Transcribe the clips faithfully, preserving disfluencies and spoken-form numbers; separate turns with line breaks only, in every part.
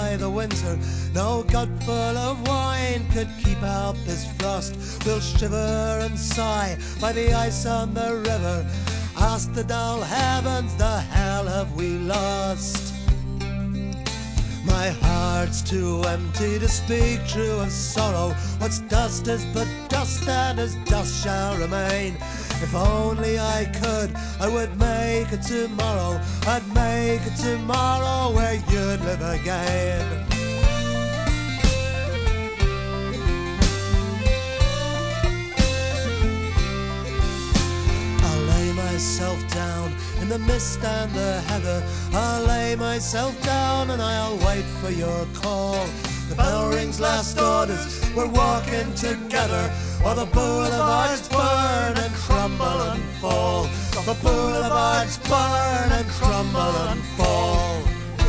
by the winter. No gut full of wine could keep out this frost. We'll shiver and sigh by the ice on the river. Ask the dull heavens, the hell have we lost? My heart's too empty to speak true of sorrow. What's dust is but dust, and as dust shall remain. If only I could, I would make it tomorrow. I'd make it tomorrow where you'd live again. I'll lay myself down in the mist and the heather. I'll lay myself down and I'll wait for your call. The bell rings last orders, we're walking together, while the boulevards burn and crumble and fall. The boulevards burn and crumble and fall.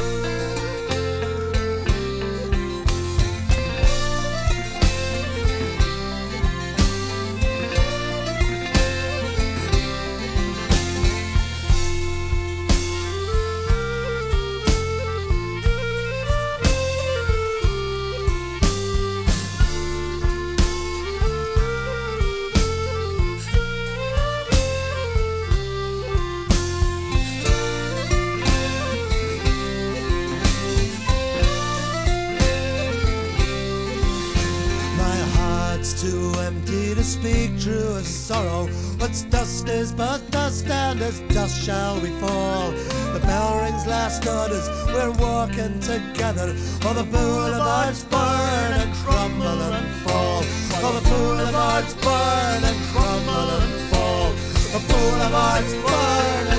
Too empty to speak true of sorrow. What's dust is but dust, and as dust shall we fall. The bell rings last orders, we're walking together, while the boulevards burn and crumble and fall. While the boulevards burn and crumble and fall. The boulevards burn